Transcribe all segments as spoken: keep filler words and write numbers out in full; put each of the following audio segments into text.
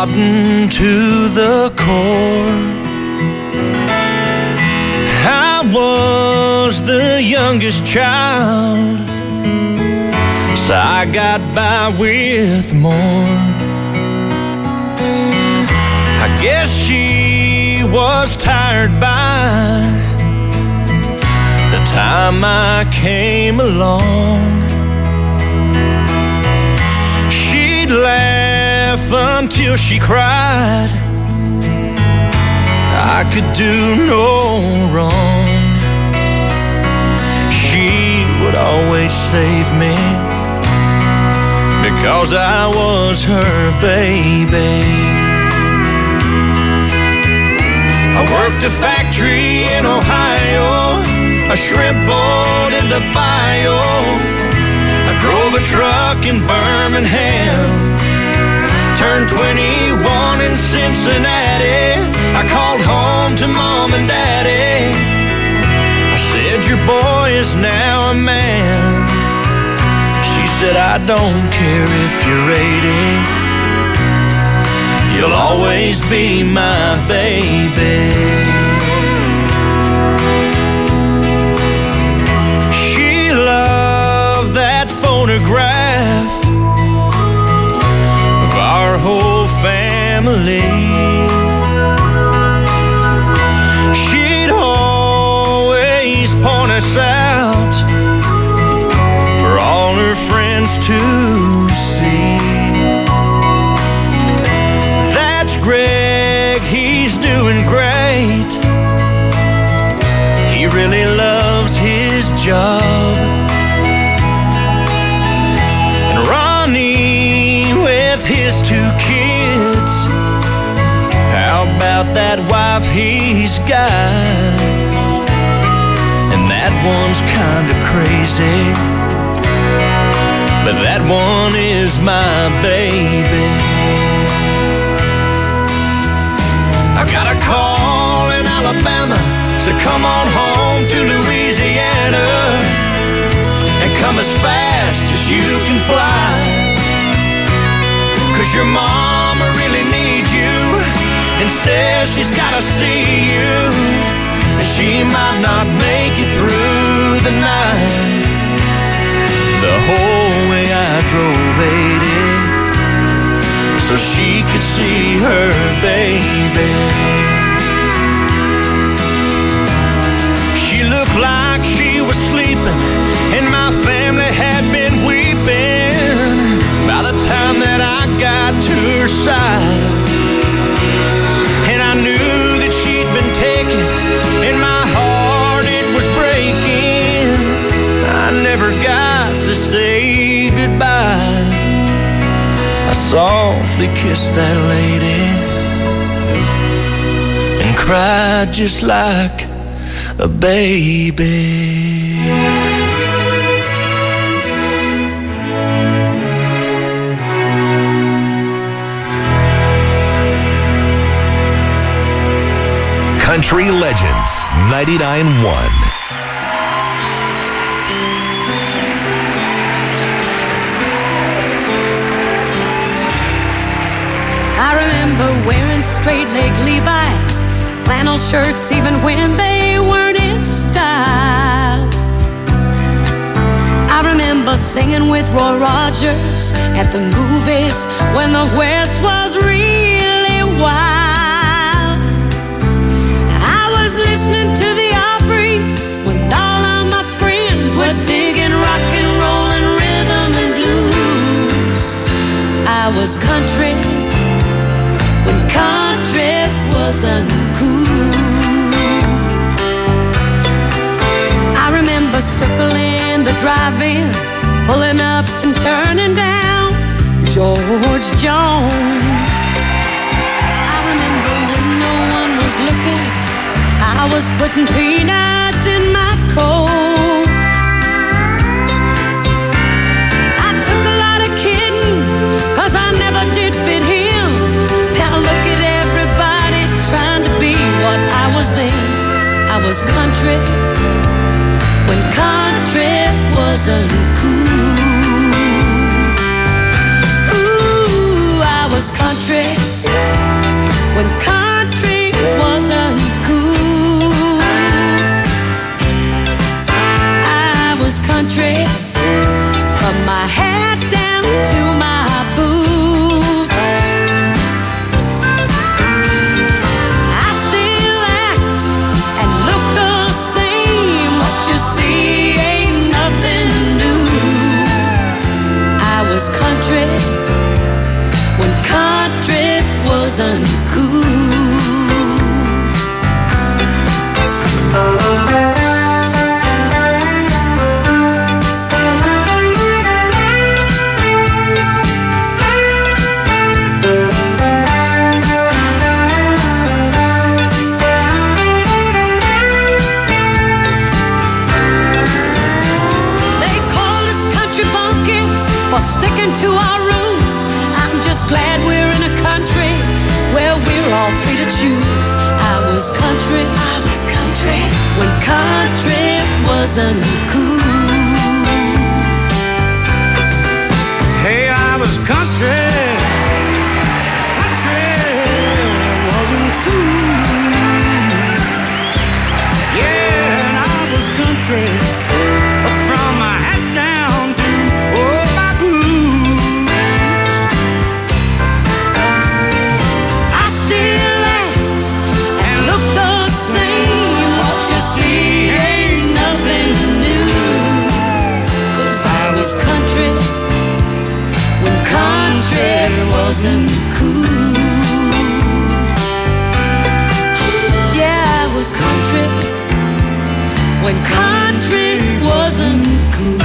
rotten to the core. I was the youngest child, so I got by with more. I guess she was tired by the time I came along. She'd laugh until she cried. I could do no wrong. She would always save me because I was her baby. I worked a factory in Ohio, a shrimp boat in the bayou. I drove a truck in Birmingham, turned twenty-one in Cincinnati. I called home to mom and daddy. I said, your boy is now a man. She said, I don't care if you're eighty. You'll always be my baby. She loved that photograph of our whole family. She'd always point us out for all her friends to see. That's Greg, he's doing great. He really loves his job. And Ronnie with his two kids, how about that wife he's got? And that one's kinda crazy, but that one is my baby. I got a call in Alabama, so come on home to Louisiana and come as fast as you can fly, 'cause your mama really needs you and says she's gotta see you, and she might not make it through the night. The whole way I drove eighty so she could see her baby. She looked like she was sleeping, and my family had been weeping by the time that I got to her side. And I knew that she'd been taken, and my heart, it was breaking. I never got to say goodbye. I softly kissed that lady and cried just like a baby. Country Legends ninety-nine point one. I remember wearing straight leg Levi's, flannel shirts even when they weren't in style. I remember singing with Roy Rogers at the movies when the West was really wild. I was listening to the Opry when all of my friends were digging rock and roll and rhythm and blues. I was country when country wasn't cool. I remember circling the drive-in, pulling up and turning down George Jones. I remember when no one was looking, I was putting peanuts in my coat. I took a lot of kidding, 'cause I never did fit him. Now look at everybody trying to be what I was then. I was country when country wasn't cool. Ooh, I was country when country wasn't cool. I was country from my head down to my boots. I still act and look the same. What you see ain't nothing new. I was country when country wasn't cool. For sticking to our roots. I'm just glad we're in a country where we're all free to choose. I was country, I was country when country wasn't cool. Hey, I was country, country wasn't cool. Yeah, and I was country from my hat down to oh my boots. I still act and look the same. What you see ain't nothing new. 'Cause I was country when country wasn't cool. Yeah, I was country when country wasn't cool.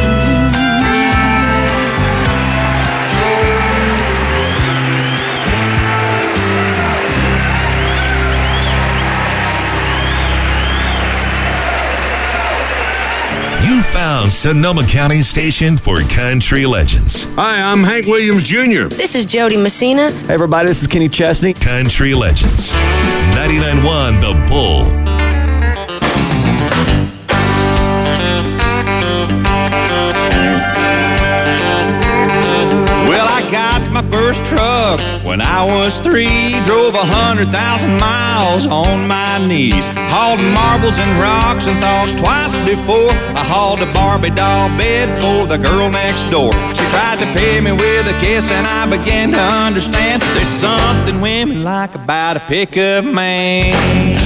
You found Sonoma County's station for country legends. Hi, I'm Hank Williams Junior This is Jody Messina. Hey everybody, this is Kenny Chesney. Country legends. ninety-nine point one The Bull. Well, I got my first truck when I was three. Drove a hundred thousand miles on my knees. Hauled marbles and rocks and thought twice before I hauled a Barbie doll bed for the girl next door. She tried to pay me with a kiss and I began to understand there's something women like about a pickup man.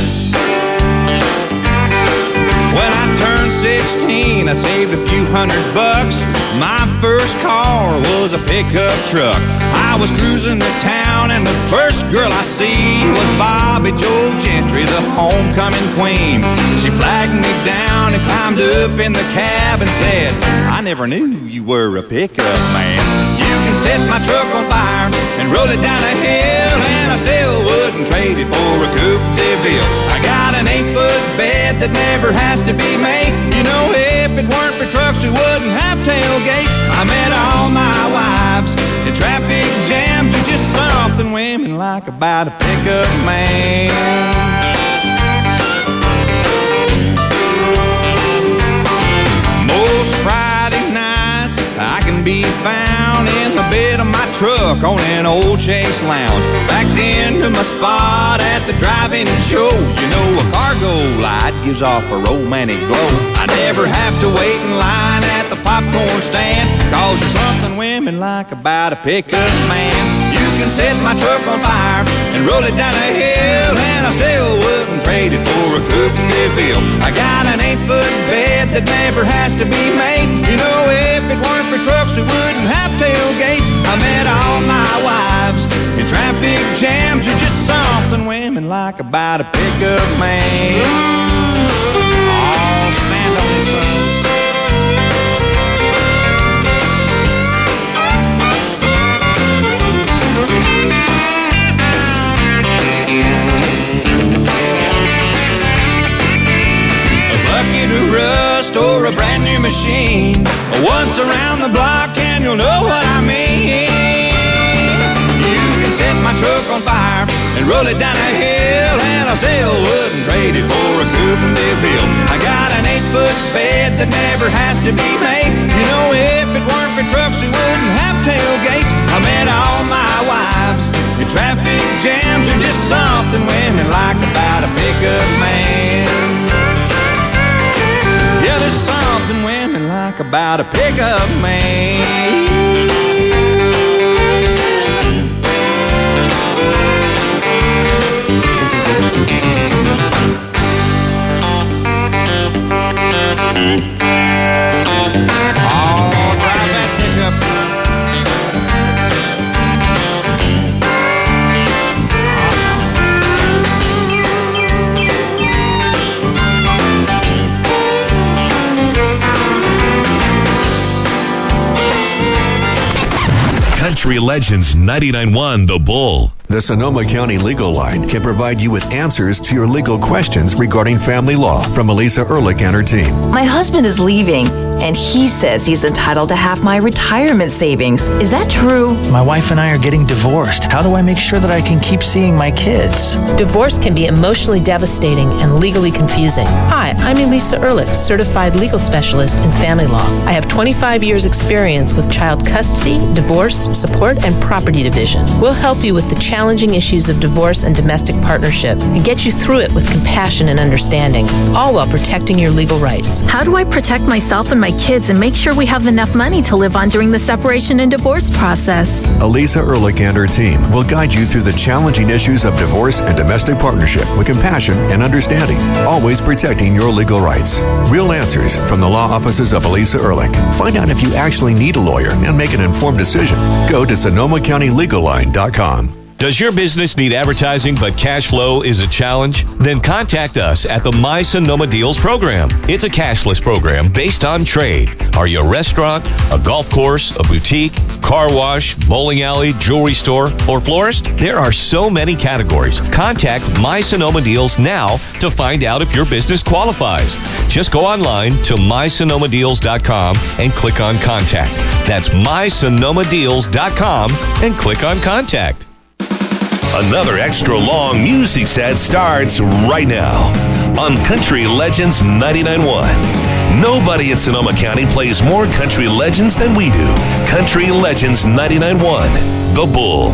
When I turned sixteen, I saved a few hundred bucks. My first car was a pickup truck. I was cruising the town and the first girl I see was Bobby Joe Gentry, the homecoming queen. She flagged me down and climbed up in the cab and said, I never knew you were a pickup man. You can set my truck on fire and roll it down a hill, and I still wouldn't trade it for a Coupe de Ville. I got an eight-foot bed that never has to be made. You know, if it weren't for trucks, we wouldn't have tailgates. I met all my wives in traffic jams. There's just something women like about a pickup man. Most Friday nights I can be found in the bed of my truck on an old Chase Lounge, backed into my spot at the drive-in show. You know, a cargo light gives off a romantic glow. I never have to wait in line at the popcorn stand, 'cause there's something women like about a pickup man. You can set my truck on fire and roll it down a hill, and I still wouldn't trade it for a Coupe de Ville. I got an eight-foot bed that never has to be made. You know, if it weren't for trucks, we wouldn't have tailgates. I met all my wives in traffic jams. There's just something women like about a pickup man. Oh, stand on this side. A bucket of rust or a brand new machine, once around the block and you'll know what I mean. You can set my truck on fire and roll it down a hill, and I still wouldn't trade it for a Coupe de Ville. I got an eight-foot bed that never has to be made. You know, if it weren't for trucks, we wouldn't have tailgates. I met all my wives in traffic jams are just something women like about a pickup man. Yeah, there's something women like about a pickup man. Oh, drive that pickup, son. Country Legends ninety-nine point one The Bull. The Sonoma County Legal Line can provide you with answers to your legal questions regarding family law from Elisa Ehrlich and her team. My husband is leaving, and he says he's entitled to half my retirement savings. Is that true? My wife and I are getting divorced. How do I make sure that I can keep seeing my kids? Divorce can be emotionally devastating and legally confusing. Hi, I'm Elisa Ehrlich, certified legal specialist in family law. I have twenty-five years experience with child custody, divorce, support, and property division. We'll help you with the challenging issues of divorce and domestic partnership and get you through it with compassion and understanding, all while protecting your legal rights. How do I protect myself and my kids and make sure we have enough money to live on during the separation and divorce process? Elisa Ehrlich and her team will guide you through the challenging issues of divorce and domestic partnership with compassion and understanding, always protecting your legal rights. Real answers from the law offices of Elisa Ehrlich. Find out if you actually need a lawyer and make an informed decision. Go to Sonoma County Legal Line dot com. Does your business need advertising but cash flow is a challenge? Then contact us at the My Sonoma Deals program. It's a cashless program based on trade. Are you a restaurant, a golf course, a boutique, car wash, bowling alley, jewelry store, or florist? There are so many categories. Contact My Sonoma Deals now to find out if your business qualifies. Just go online to my sonoma deals dot com and click on Contact. That's my sonoma deals dot com and click on Contact. Another extra long music set starts right now on Country Legends ninety-nine point one. Nobody in Sonoma County plays more country legends than we do. Country Legends ninety-nine point one, The Bull.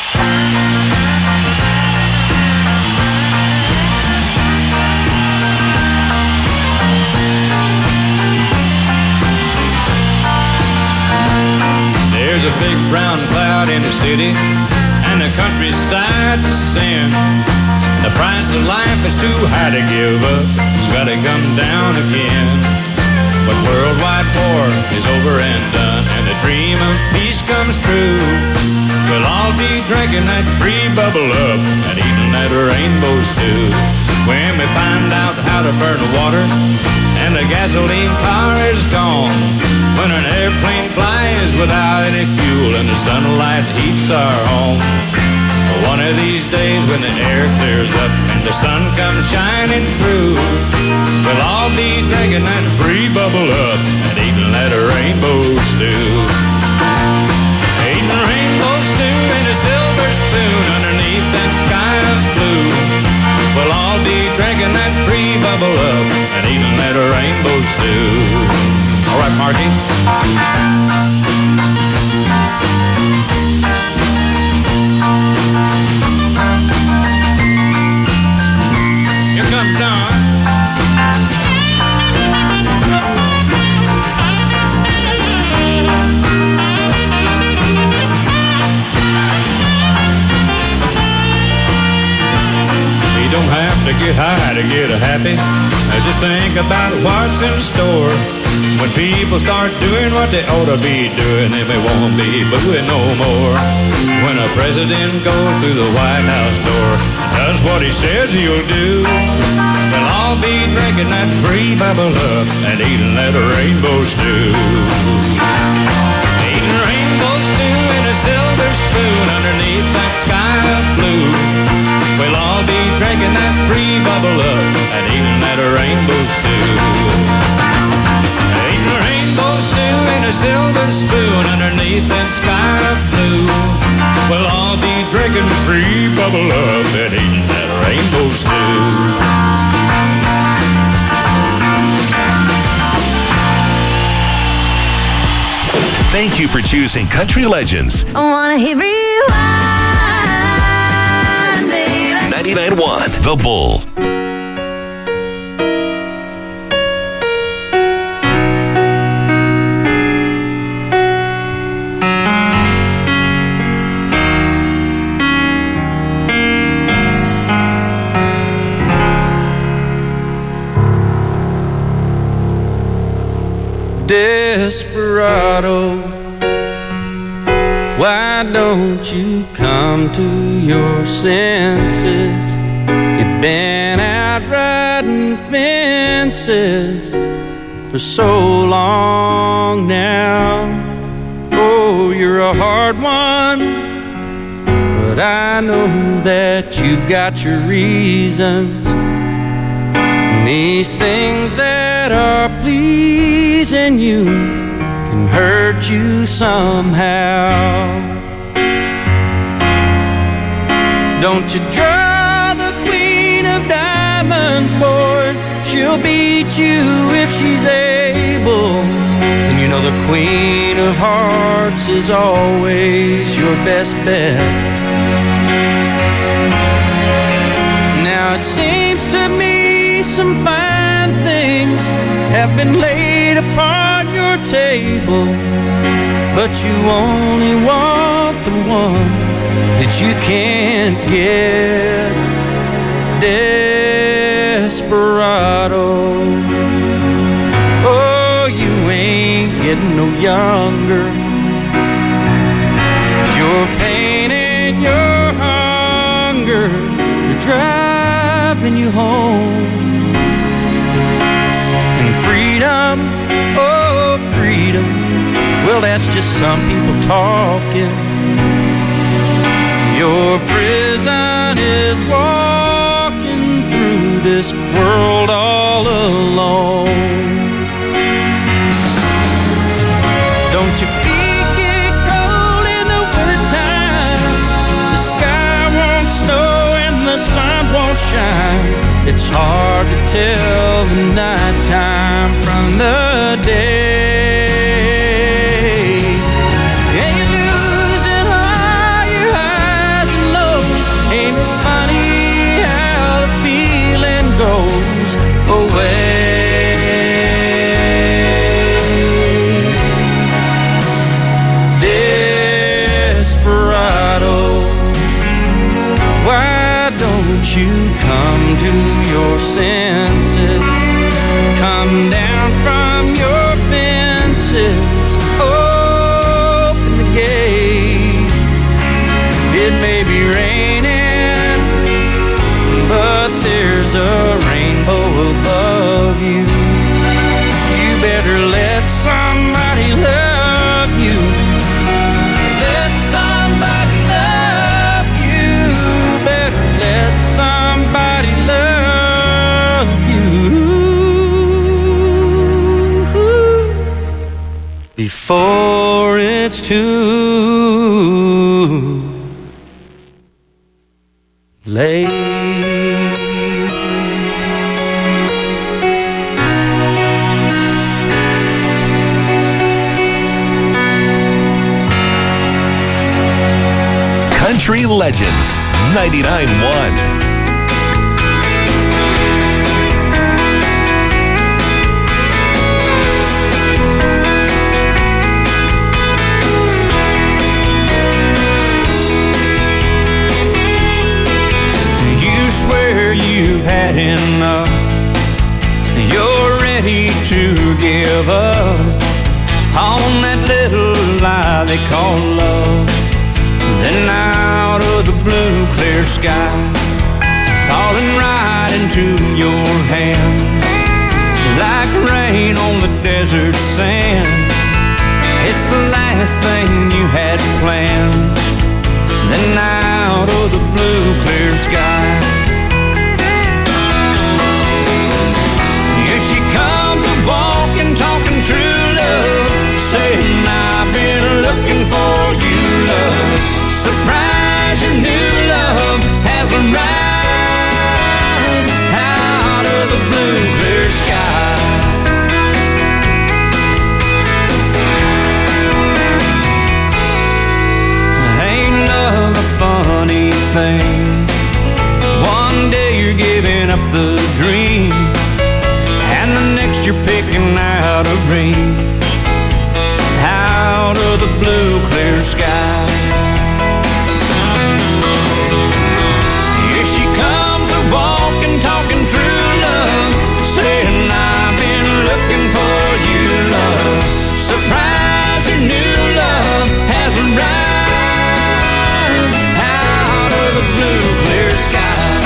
There's a big brown cloud in the city and the countryside to sin. The price of life is too high to give up. It's gotta come down again. But worldwide war is over and done, and the dream of peace comes true. We'll all be drinking that free bubble up and eating that rainbow stew. When we find out how to burn the water and the gasoline car is gone. When an airplane flies without any fuel and the sunlight heats our home. One of these days when the air clears up and the sun comes shining through, we'll all be drinking that free bubble up and eating that rainbow stew. Eating rainbow stew in a silver spoon underneath that sky of blue. We'll all be drinking that free bubble up and eating that rainbow stew. All right, Marky. Here comes Don. You don't have to get high to get happy. Just think about what's in store. When people start doing what they ought to be doing, they won't be booing no more. When a president goes through the White House door, does what he says he'll do, they'll all be drinking that free bubble up and eating that rainbow stew. Eating rainbow stew in a silver spoon underneath that sky of blue. We'll all be drinking that free bubble up and eating that rainbow stew. Eating rainbow stew in a silver spoon underneath that sky of blue. We'll all be drinking free bubble up and eating that rainbow stew. Thank you for choosing Country Legends. I wanna hear rewind. ninety-nine point one The Bull. Desperado, why don't you come to your senses? You've been out riding fences for so long now. Oh, you're a hard one, but I know that you've got your reasons. And these things that are pleasing you can hurt you somehow. Don't you draw the queen of diamonds, boy. She'll beat you if she's able. And you know the queen of hearts is always your best bet. Now it seems to me some fine things have been laid upon your table, but you only want the ones that you can't get. Desperado, oh, you ain't getting no younger. Your pain and your hunger are driving you home. Freedom, oh freedom, well that's just some people talking. Your prison is walking through this world all alone. Don't your feet get cold in the wintertime? The sky won't snow and the sun won't shine. It's hard to tell the nighttime from the day. And you're losing all your highs and lows. Ain't it funny how the feeling goes away? Desperado, why don't you come to your senses? Come down from your fences, open the gate. It may be raining, but there's a rainbow above you. You better let somebody love you. Let somebody love you. Better let somebody love you before it's too late. Country Legends ninety-nine point one. You've had enough, you're ready to give up on that little lie they call love. Then out of the blue clear sky, falling right into your hand, like rain on the desert sand. It's the last thing you had planned. Then out of the blue clear sky, walking, talking true love, saying I've been looking for you, love. Surprise, your new love has arrived out of the blue clear sky. Ain't love a funny thing? the dream, and the next you're picking out a ring out of the blue clear sky. Here she comes a walking, talking true love, saying I've been looking for you, love. Surprise, your new love has arrived out of the blue clear sky.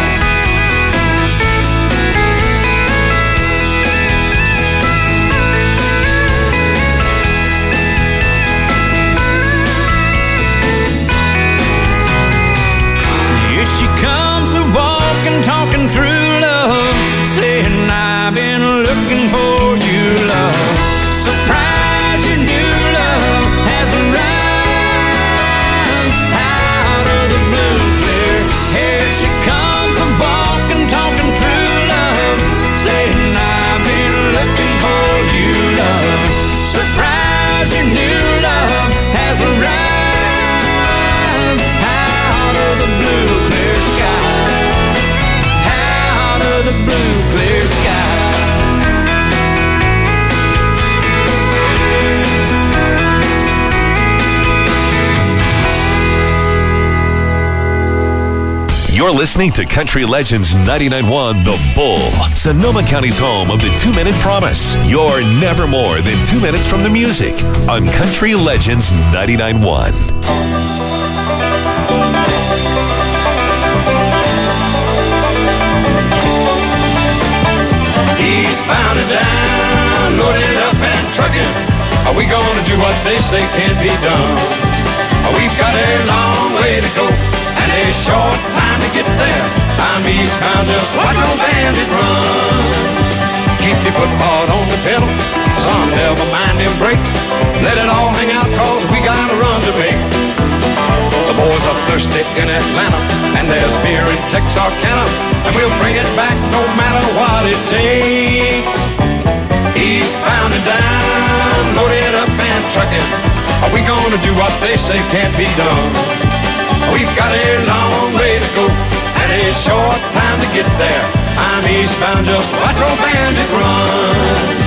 She comes a walking, talking true love, saying I've been looking for you, love. Surprise, your new love has arrived out of the blue clear. Here she comes a walking, talking true love, saying I've been looking for you, love. Surprise, your new love has arrived out of the blue clear. The blue clear sky. You're listening to Country Legends ninety-nine point one The Bull, Sonoma County's home of the two-minute promise. You're never more than two minutes from the music on Country Legends ninety-nine point one. Bound it down, loaded up and trucking. Are we gonna do what they say can't be done? We've got a long way to go and a short time to get there. I'm eastbound, just watch old bandit run. Keep your foot hard on the pedal, son, never mind them brakes. Let it all hang out, cause we got a run to make. The boys are thirsty in Atlanta, and there's beer in Texarkana, and we'll bring it back no matter what it takes. Eastbound and down, loaded up and trucking. Are we gonna do what they say can't be done? We've got a long way to go and a short time to get there. I'm eastbound, just watch old bandit run.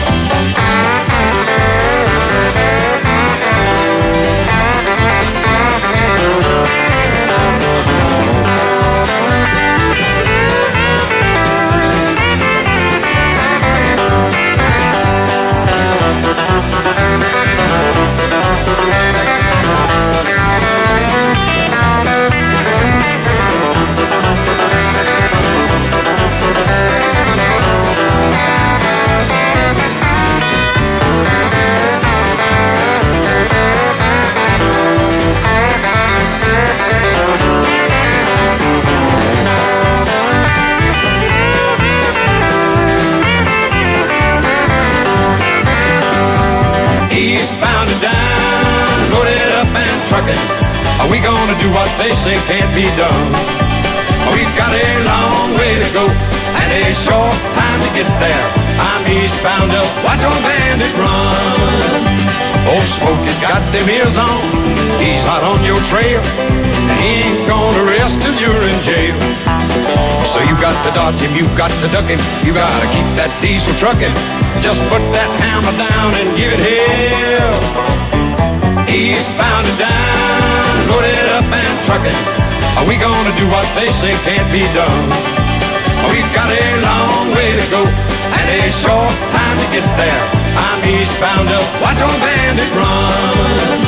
Eastbound and down, loaded up and trucking. Are we gonna do what they say can't be done? We've got a long way to go and a short time to get there. I'm eastbound, just watch old bandit run. Old Smokey's got them ears on, he's hot on your trail, and he ain't gonna rest till you're in jail. So you got to dodge him, you got to duck him, you gotta keep that diesel trucking. Just put that hammer down and give it hell. Eastbound and down, loaded up and trucking. Are we gonna do what they say can't be done? We've got a long way to go and a short time to get there. I'm eastbound, just watch old bandit run.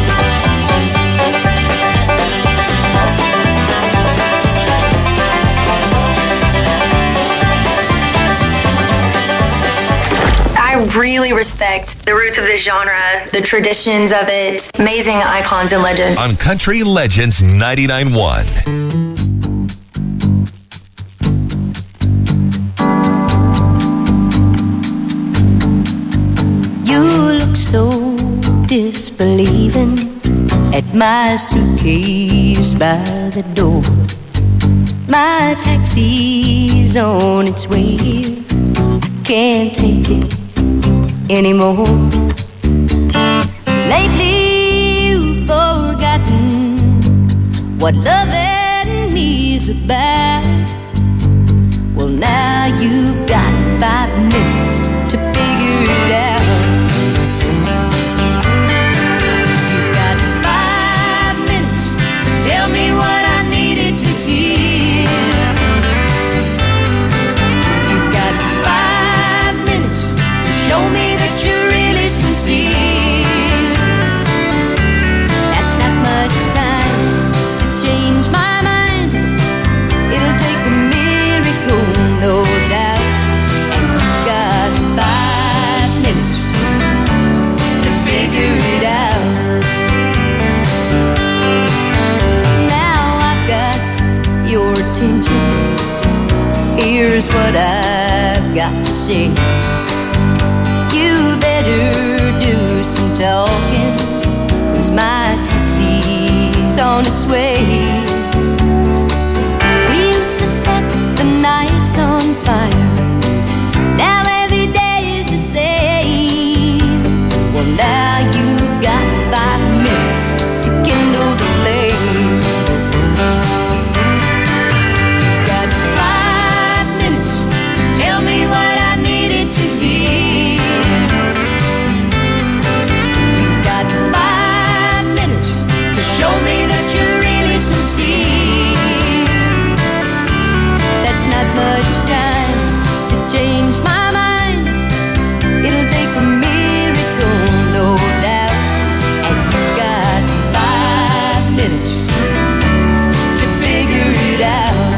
I really respect the roots of this genre, the traditions of it, amazing icons and legends. On Country Legends ninety-nine point one. You look so disbelieving at my suitcase by the door. My taxi's on its way here. I can't take it anymore. Lately you've forgotten what loving me's about. Well, now you've got five minutes to figure it out. You've got five minutes to tell me what I needed to hear. You've got five minutes to show me that you're really sincere. That's not much time to change my mind. It'll take a miracle, no doubt. And you've got five minutes to figure it out. Now I've got your attention. Here's what I've got to say. You better do some talking, 'cause my taxi's on its way. We used to set the nights on fire. Now every day is the same. Well, now you've got five minutes to kindle the flame. You've got five minutes to tell me what I needed to hear. You've got five minutes to show me that you're really sincere. That's not much time to change my mind. It'll take a miracle, no doubt. And you've got five minutes to figure it out.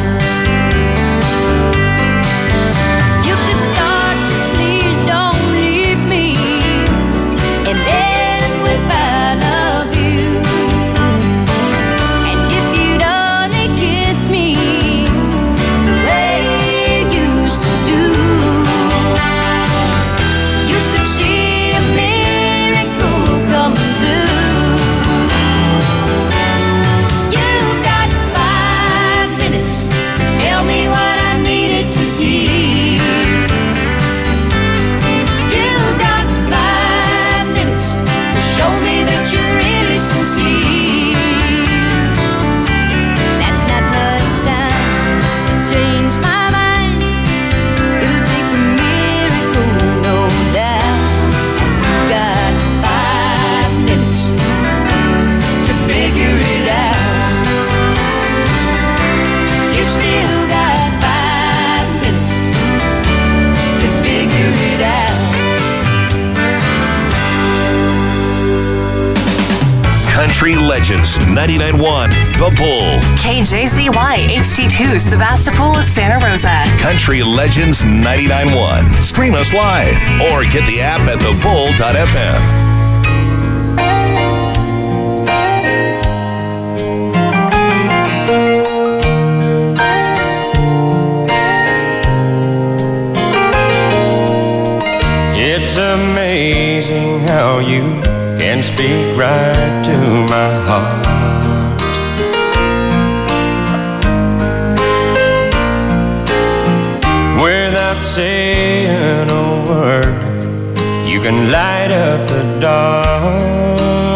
You could start with please don't leave me and end with I love you. And if you'd only kiss me the way you used to do, you could see a miracle come true. You've got five minutes to tell me what I needed to hear. You've got five minutes to show me that you're really sincere. That's not much time to change my mind. It'll take a miracle, no doubt. And you've got five minutes to figure it out. You still got five minutes to figure it out. Country Legends ninety-nine point one, The Bull. K J Z Y H D two, Sebastopol, Santa Rosa. Country Legends ninety-nine point one. Stream us live or get the app at the bull dot f m. It's amazing how you can speak right to my heart. Without saying a word, you can light up the dark.